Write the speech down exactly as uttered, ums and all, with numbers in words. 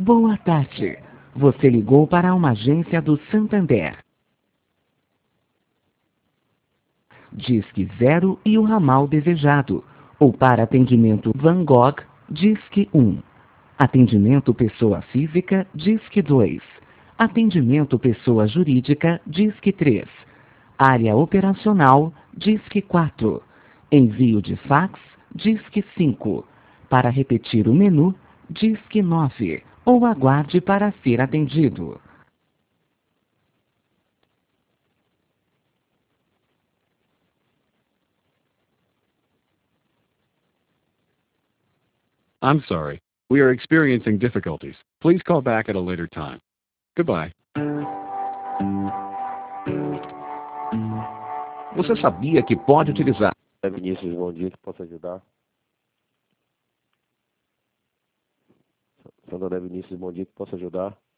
Boa tarde. Você ligou para uma agência do Santander. Disque zero e o ramal desejado. Ou para atendimento Van Gogh, Disque um. Atendimento pessoa física, Disque dois. Atendimento pessoa jurídica, Disque três. Área operacional, Disque quatro. Envio de fax, Disque cinco. Para repetir o menu, Disque nove. Ou aguarde para ser atendido. I'm sorry. We are experiencing difficulties. Please call back at a later time. Goodbye. Você sabia que pode utilizar... É Vinícius, bom dia, que posso ajudar? Santander Vinícius, bom dia, que posso ajudar?